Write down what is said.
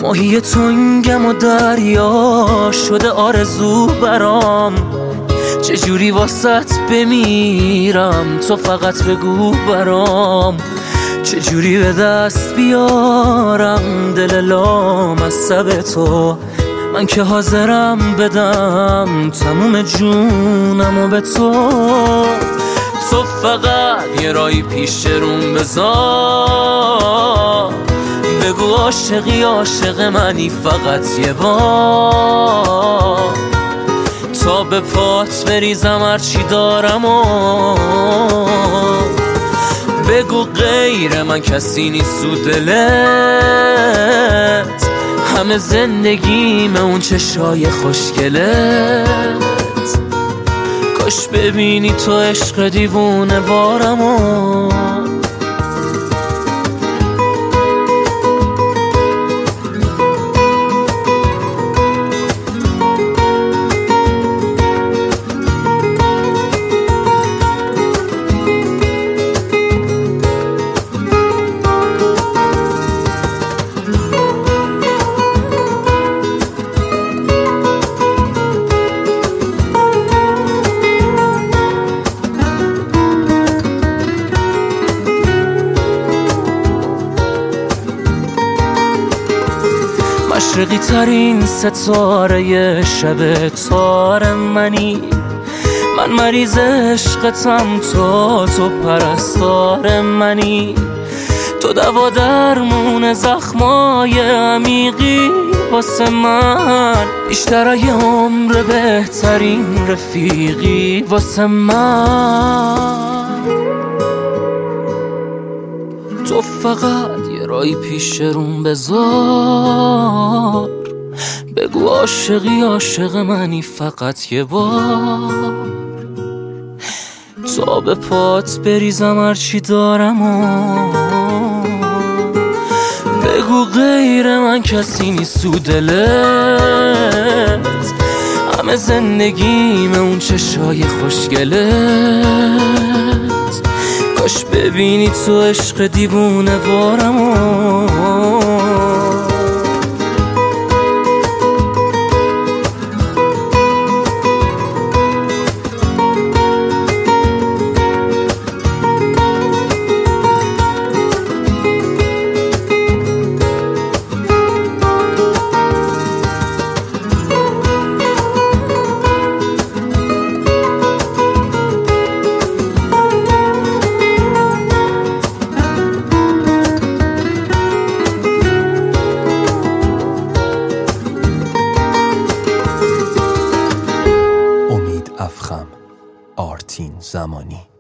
ماهی تنگم و دریا شده آرزو برام، چجوری واسط بمیرم تو فقط بگو برام، چجوری به دست بیارم دل لامصب تو، من که حاضرم بدم تموم جونمو به تو. تو فقط یه رای پیش روم بذار، بگو عاشقی عاشق منی فقط یه بار، تا به پات بریزم هرچی دارم و بگو غیر من کسی نیست تو دلت، همه زندگیم اون چشای خوشگلت، کاش ببینی تو عشق دیوونه بارمو. مشرقی ترین ستاره شب تار منی، من مریض عشقتم تو پرستار منی، تو دوا درمون زخمای عمیقی واسه من، بیشتر یه عمر بهترین رفیقی واسه من. تو فقط یه رای پیش روم بذار، بگو عاشقی عاشق منی فقط یه بار، تا به پات بریزم هرچی دارم و بگو غیر من کسی نیست تو دلت، همه زندگیم اون چشای خوشگلت، کاش ببینی تو عشق دیوونه بارمو. آرتین زمانی